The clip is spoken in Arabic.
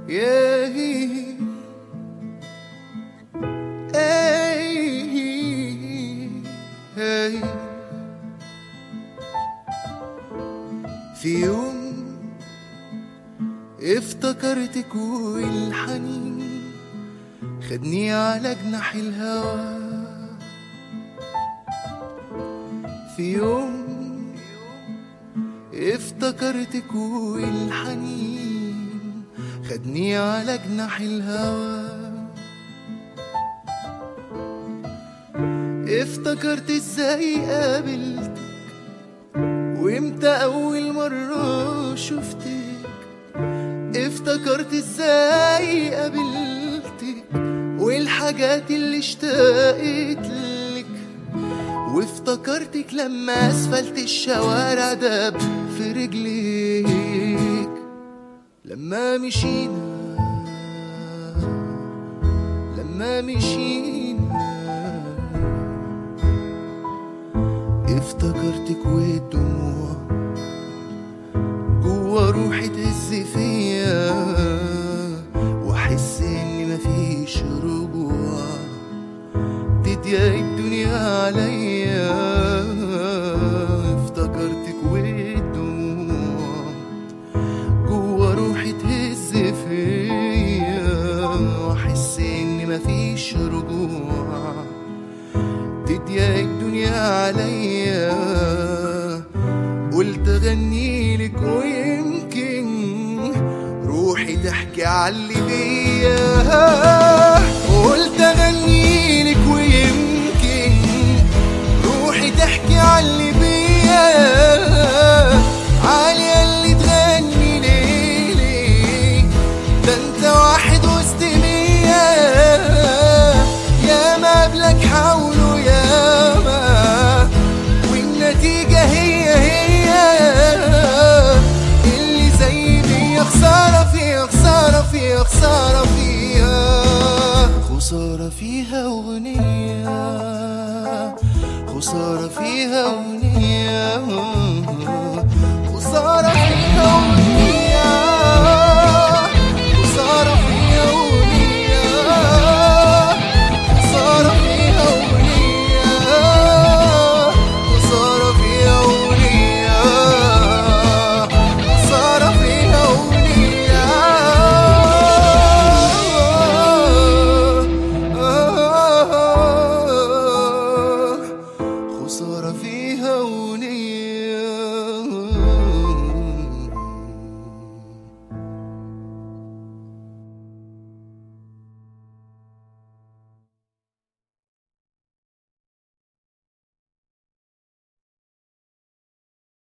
yeah. في يوم افتكرتك والحنين خدني على جناح الهوى. في يوم افتكرتك والحنين خدني على جناح الهوى. افتكرت ازاي قابلتك وامتى اول مرة شفتك. افتكرت ازاي قابلتك والحاجات اللي اشتقت لك. وافتكرتك لما اسفلت الشوارع داب في رجليك. لما مشينا افتكرتك والدموع جوا روحي تهز فيا واحس ان مفيش رجوع. تضيق الدنيا عليا. افتكرتك والدموع جوا روحي تهز فيا واحس ان مفيش رجوع. تضيق الدنيا عليا. قلت اغنيلك ويمكن روحي تحكي عاللي بيا.